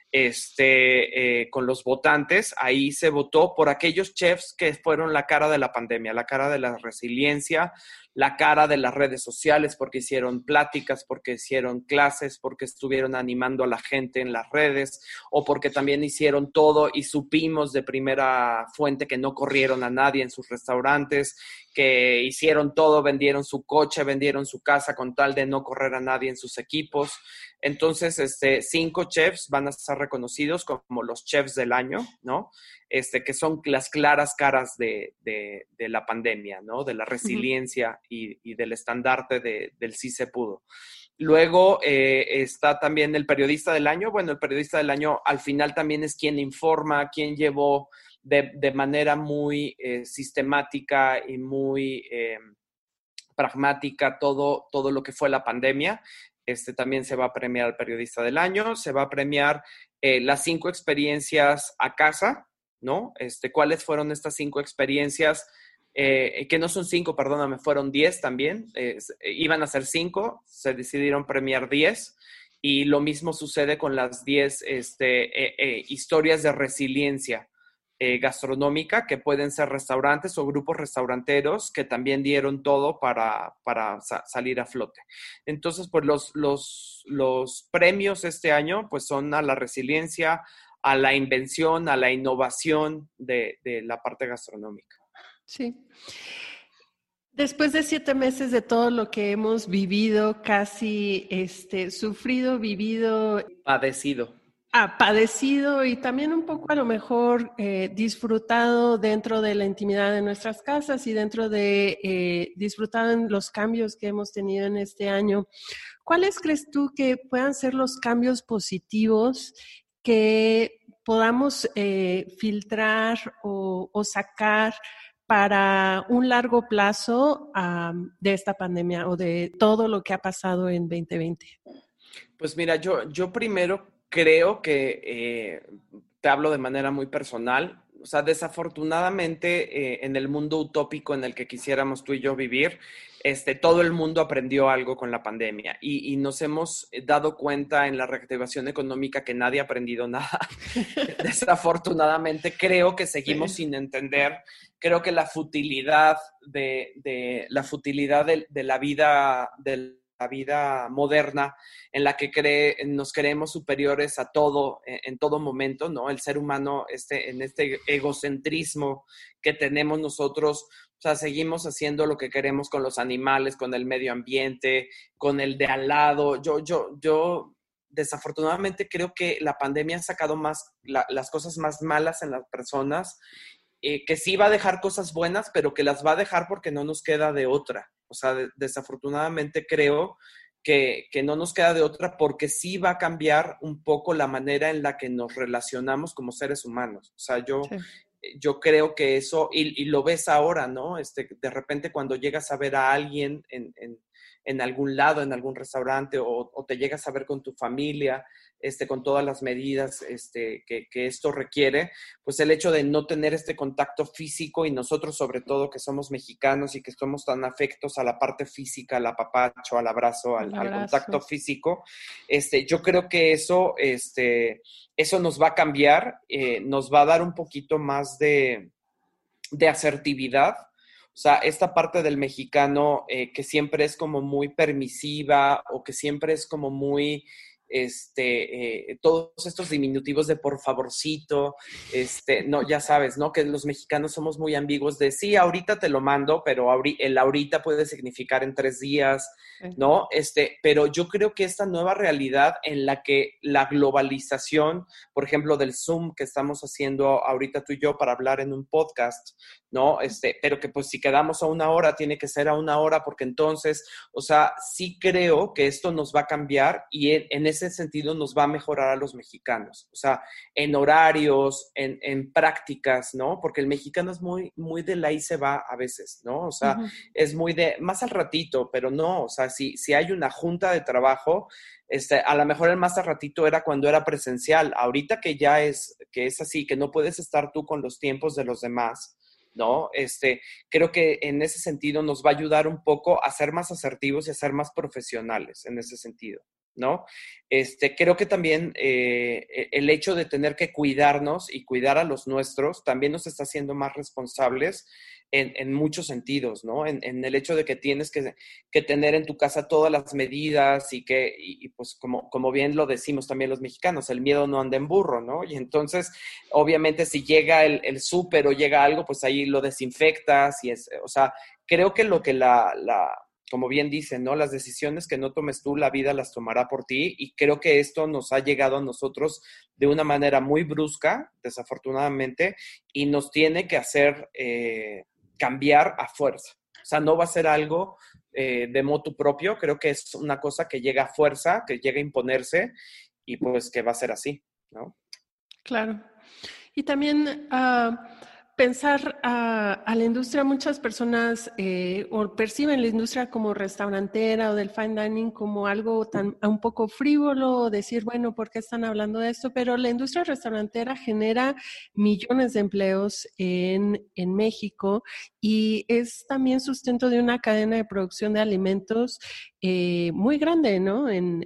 Con los votantes, ahí se votó por aquellos chefs que fueron la cara de la pandemia, la cara de la resiliencia, la cara de las redes sociales, porque hicieron pláticas, porque hicieron clases, porque estuvieron animando a la gente en las redes, o porque también hicieron todo y supimos de primera fuente que no corrieron a nadie en sus restaurantes, que hicieron todo, vendieron su coche, vendieron su casa con tal de no correr a nadie en sus equipos. Entonces, 5 chefs van a ser reconocidos como los chefs del año, ¿no? Que son las claras caras de la pandemia, ¿no? De la resiliencia y del estandarte del sí se pudo. Luego está también el periodista del año. Bueno, el periodista del año al final también es quien informa, quien llevó de manera muy sistemática y muy pragmática todo lo que fue la pandemia. También se va a premiar al periodista del año, se va a premiar las 5 experiencias a casa, ¿no? ¿Cuáles fueron estas 5 experiencias? Que no son 5, perdóname, fueron 10 también. Iban a ser 5, se decidieron premiar 10. Y lo mismo sucede con las 10 historias de resiliencia gastronómica, que pueden ser restaurantes o grupos restauranteros que también dieron todo para salir a flote. Entonces, pues los premios este año pues son a la resiliencia, a la invención, a la innovación de la parte gastronómica. Sí. Después de 7 meses de todo lo que hemos vivido, casi sufrido, vivido, Padecido. padecido y también un poco a lo mejor disfrutado dentro de la intimidad de nuestras casas y dentro de disfrutado en los cambios que hemos tenido en este año, ¿cuáles crees tú que puedan ser los cambios positivos que podamos filtrar o sacar para un largo plazo de esta pandemia o de todo lo que ha pasado en 2020? Pues mira, yo primero creo que te hablo de manera muy personal. O sea, desafortunadamente en el mundo utópico en el que quisiéramos tú y yo vivir, todo el mundo aprendió algo con la pandemia y nos hemos dado cuenta en la reactivación económica que nadie ha aprendido nada. Desafortunadamente creo que seguimos sin entender. Creo que la futilidad de la vida moderna en la que nos creemos superiores a todo en todo momento, ¿no? El ser humano en este egocentrismo que tenemos nosotros, o sea, seguimos haciendo lo que queremos con los animales, con el medio ambiente, con el de al lado. Yo desafortunadamente creo que la pandemia ha sacado más las cosas más malas en las personas, que sí va a dejar cosas buenas, pero que las va a dejar porque no nos queda de otra. O sea, desafortunadamente creo que no nos queda de otra porque sí va a cambiar un poco la manera en la que nos relacionamos como seres humanos. O sea, yo creo que eso, y lo ves ahora, ¿no? De repente cuando llegas a ver a alguien en algún lado, en algún restaurante, o te llegas a ver con tu familia, con todas las medidas que esto requiere, pues el hecho de no tener este contacto físico y nosotros sobre todo que somos mexicanos y que somos tan afectos a la parte física, al apapacho, al abrazo, al contacto físico, yo creo que eso nos va a cambiar, nos va a dar un poquito más de asertividad. O sea, esta parte del mexicano que siempre es como muy permisiva o que siempre es como muy, todos estos diminutivos de por favorcito, no, ya sabes, ¿no? Que los mexicanos somos muy ambiguos de sí, ahorita te lo mando, pero el ahorita puede significar en 3 días, ¿no? Pero yo creo que esta nueva realidad en la que la globalización, por ejemplo, del Zoom que estamos haciendo ahorita tú y yo para hablar en un podcast, ¿no? Pero que pues si quedamos a 1 hora, tiene que ser a 1 hora porque entonces, o sea, sí creo que esto nos va a cambiar y en ese sentido nos va a mejorar a los mexicanos, o sea, en horarios, en prácticas, ¿no? Porque el mexicano es muy, muy de la ahí se va a veces, ¿no? O sea, es muy de más al ratito, pero no, o sea, si hay una junta de trabajo, a lo mejor el más al ratito era cuando era presencial, ahorita que ya es así, que no puedes estar tú con los tiempos de los demás, ¿no? Creo que en ese sentido nos va a ayudar un poco a ser más asertivos y a ser más profesionales en ese sentido, ¿no? Creo que también el hecho de tener que cuidarnos y cuidar a los nuestros también nos está haciendo más responsables en muchos sentidos, ¿no? En el hecho de que tienes que tener en tu casa todas las medidas y pues como bien lo decimos también los mexicanos, el miedo no anda en burro, ¿no? Y entonces, obviamente, si llega el súper o llega algo, pues ahí lo desinfectas o sea, creo que lo que como bien dicen, ¿no? Las decisiones que no tomes tú, la vida las tomará por ti y creo que esto nos ha llegado a nosotros de una manera muy brusca, desafortunadamente, y nos tiene que hacer cambiar a fuerza. O sea, no va a ser algo de motu propio, creo que es una cosa que llega a fuerza, que llega a imponerse y pues que va a ser así, ¿no? Claro. Y también pensar a la industria, muchas personas o perciben la industria como restaurantera o del fine dining como algo un poco frívolo, decir, bueno, ¿por qué están hablando de esto? Pero la industria restaurantera genera millones de empleos en México y es también sustento de una cadena de producción de alimentos muy grande, ¿no?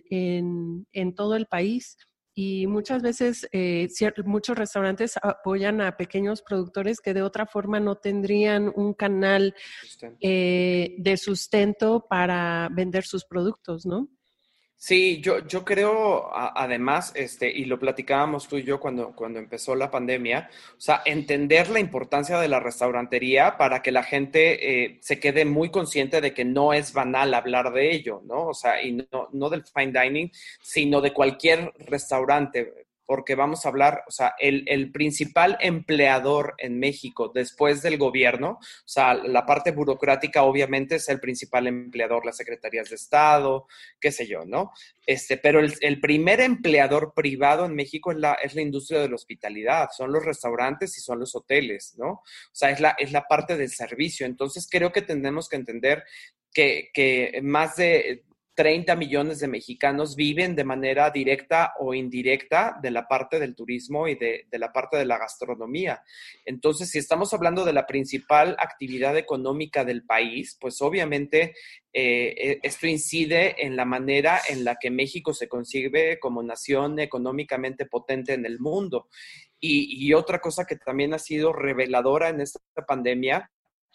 En todo el país. Y muchas veces muchos restaurantes apoyan a pequeños productores que de otra forma no tendrían un canal de sustento para vender sus productos, ¿no? Sí, yo creo, además, y lo platicábamos tú y yo cuando empezó la pandemia, o sea, entender la importancia de la restaurantería para que la gente se quede muy consciente de que no es banal hablar de ello, ¿no? O sea, y no del fine dining, sino de cualquier restaurante, porque vamos a hablar, o sea, el principal empleador en México después del gobierno, o sea, la parte burocrática obviamente es el principal empleador, las secretarías de Estado, qué sé yo, ¿no? Pero el primer empleador privado en México es la industria de la hospitalidad, son los restaurantes y son los hoteles, ¿no? O sea, es la parte del servicio. Entonces, creo que tenemos que entender que más de 30 millones de mexicanos viven de manera directa o indirecta de la parte del turismo y de la parte de la gastronomía. Entonces, si estamos hablando de la principal actividad económica del país, pues obviamente esto incide en la manera en la que México se concibe como nación económicamente potente en el mundo. Y otra cosa que también ha sido reveladora en esta pandemia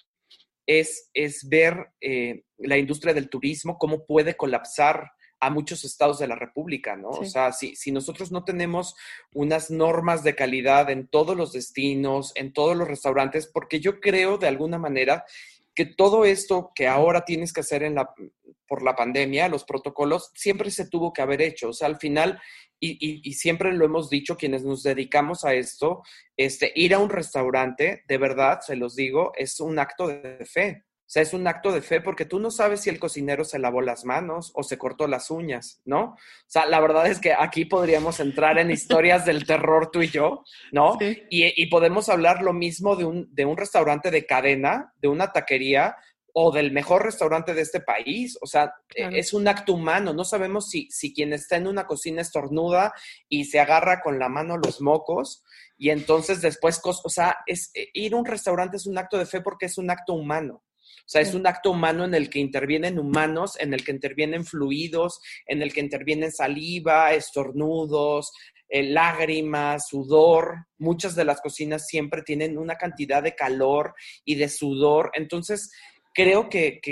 es ver la industria del turismo, cómo puede colapsar a muchos estados de la República, ¿no? Sí. O sea, si nosotros no tenemos unas normas de calidad en todos los destinos, en todos los restaurantes, porque yo creo de alguna manera que todo esto que ahora tienes que hacer por la pandemia, los protocolos, siempre se tuvo que haber hecho. O sea, al final, y siempre lo hemos dicho quienes nos dedicamos a esto, ir a un restaurante, de verdad, se los digo, es un acto de fe. O sea, es un acto de fe porque tú no sabes si el cocinero se lavó las manos o se cortó las uñas, ¿no? O sea, la verdad es que aquí podríamos entrar en historias del terror tú y yo, ¿no? Sí. Y podemos hablar lo mismo de un restaurante de cadena, de una taquería o del mejor restaurante de este país. O sea, claro, es un acto humano. No sabemos si quien está en una cocina estornuda y se agarra con la mano los mocos y entonces después, o sea, ir a un restaurante es un acto de fe porque es un acto humano. O sea, es un acto humano en el que intervienen humanos, en el que intervienen fluidos, en el que intervienen saliva, estornudos, lágrimas, sudor. Muchas de las cocinas siempre tienen una cantidad de calor y de sudor. Entonces, creo que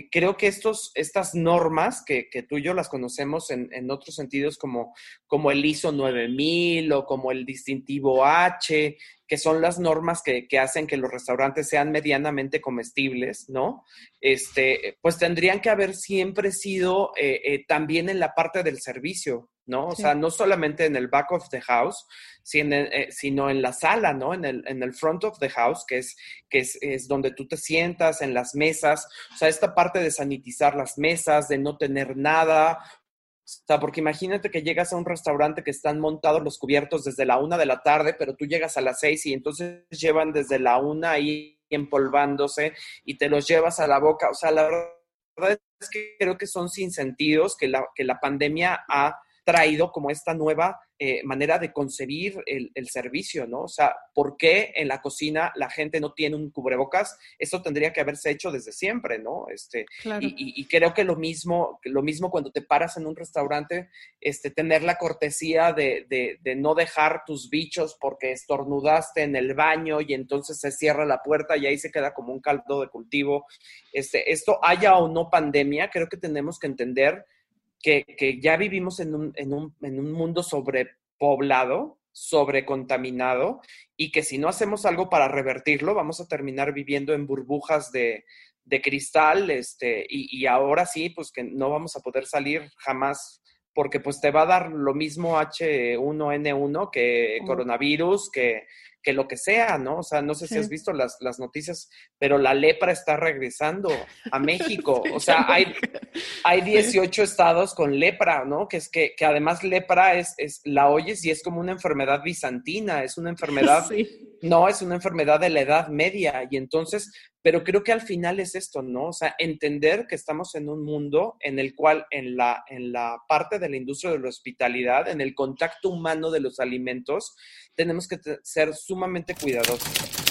estas normas, que tú y yo las conocemos en otros sentidos como el ISO 9000 o como el distintivo H, que son las normas que hacen que los restaurantes sean medianamente comestibles, ¿no? Pues tendrían que haber siempre sido también en la parte del servicio, ¿no? O sea, no solamente en el back of the house, sino en la sala, ¿no? En el front of the house, que es donde tú te sientas, en las mesas. O sea, esta parte de sanitizar las mesas, de no tener nada. O sea, porque imagínate que llegas a un restaurante que están montados los cubiertos desde la 1 de la tarde, pero tú llegas a las 6 y entonces llevan desde la 1 ahí empolvándose y te los llevas a la boca. O sea, la verdad es que creo que son sinsentidos que la pandemia ha traído como esta nueva manera de concebir el servicio, ¿no? O sea, ¿por qué en la cocina la gente no tiene un cubrebocas? Eso tendría que haberse hecho desde siempre, ¿no? Claro. Y creo que lo mismo cuando te paras en un restaurante, tener la cortesía de no dejar tus bichos porque estornudaste en el baño y entonces se cierra la puerta y ahí se queda como un caldo de cultivo. Esto haya o no pandemia, creo que tenemos que entender que ya vivimos en un mundo sobrepoblado, sobrecontaminado, y que si no hacemos algo para revertirlo, vamos a terminar viviendo en burbujas de cristal, y ahora sí, pues que no vamos a poder salir jamás, porque pues te va a dar lo mismo H1N1 que coronavirus, que lo que sea, ¿no? O sea, no sé si has visto las noticias, pero la lepra está regresando a México. O sea, hay 18 estados con lepra, ¿no? Que además lepra la oyes y es como una enfermedad bizantina, es una enfermedad, no, es una enfermedad de la Edad Media. Y entonces, pero creo que al final es esto, ¿no? O sea, entender que estamos en un mundo en el cual en la parte de la industria de la hospitalidad, en el contacto humano de los alimentos, tenemos que ser sumamente cuidadosos.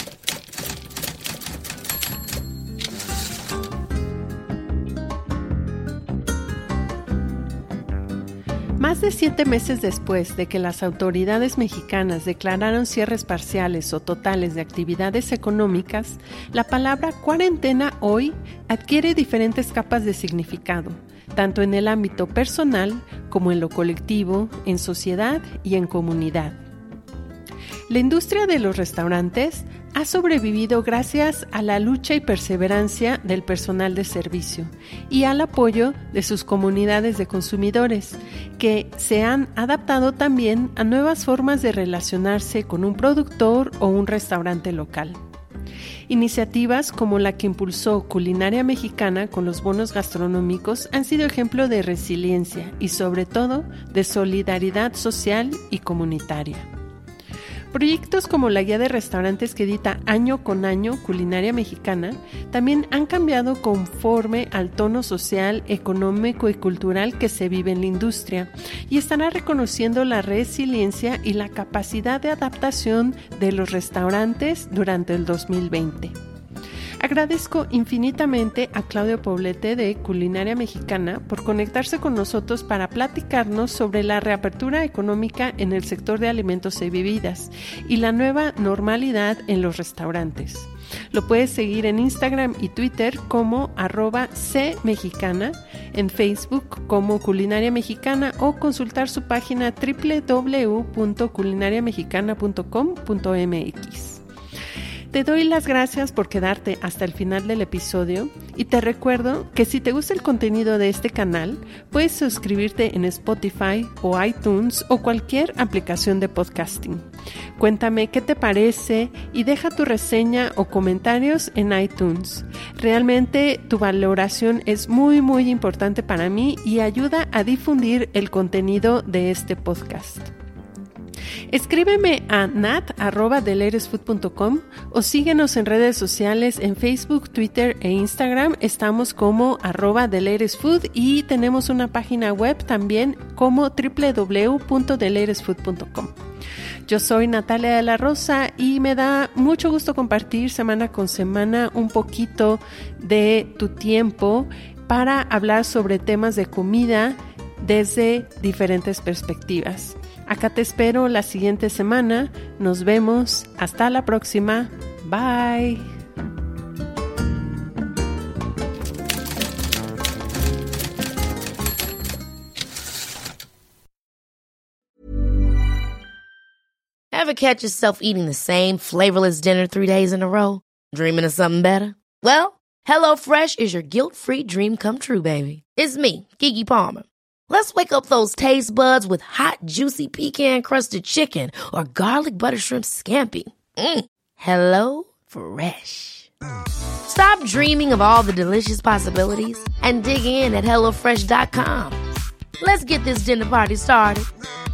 Más de 7 meses después de que las autoridades mexicanas declararon cierres parciales o totales de actividades económicas, la palabra cuarentena hoy adquiere diferentes capas de significado, tanto en el ámbito personal como en lo colectivo, en sociedad y en comunidad. La industria de los restaurantes ha sobrevivido gracias a la lucha y perseverancia del personal de servicio y al apoyo de sus comunidades de consumidores, que se han adaptado también a nuevas formas de relacionarse con un productor o un restaurante local. Iniciativas como la que impulsó Culinaria Mexicana con los bonos gastronómicos han sido ejemplo de resiliencia y sobre todo de solidaridad social y comunitaria. Proyectos como la guía de restaurantes que edita año con año Culinaria Mexicana también han cambiado conforme al tono social, económico y cultural que se vive en la industria y estará reconociendo la resiliencia y la capacidad de adaptación de los restaurantes durante el 2020. Agradezco infinitamente a Claudio Poblete de Culinaria Mexicana por conectarse con nosotros para platicarnos sobre la reapertura económica en el sector de alimentos y bebidas y la nueva normalidad en los restaurantes. Lo puedes seguir en Instagram y Twitter como @cmexicana, en Facebook como Culinaria Mexicana o consultar su página www.culinariamexicana.com.mx. Te doy las gracias por quedarte hasta el final del episodio y te recuerdo que si te gusta el contenido de este canal, puedes suscribirte en Spotify o iTunes o cualquier aplicación de podcasting. Cuéntame qué te parece y deja tu reseña o comentarios en iTunes. Realmente tu valoración es muy importante para mí y ayuda a difundir el contenido de este podcast. Escríbeme a nat@delairesfood.com o síguenos en redes sociales en Facebook, Twitter e Instagram. Estamos como @delairesfood y tenemos una página web también como www.delairesfood.com. Yo soy Natalia de la Rosa y me da mucho gusto compartir semana con semana un poquito de tu tiempo para hablar sobre temas de comida desde diferentes perspectivas. Acá te espero la siguiente semana. Nos vemos. Hasta la próxima. Bye. Ever catch yourself eating the same flavorless dinner 3 days in a row? Dreaming of something better? Well, HelloFresh is your guilt-free dream come true, baby. It's me, Keke Palmer. Let's wake up those taste buds with hot, juicy pecan-crusted chicken or garlic butter shrimp scampi. Hello Fresh. Stop dreaming of all the delicious possibilities and dig in at HelloFresh.com. Let's get this dinner party started.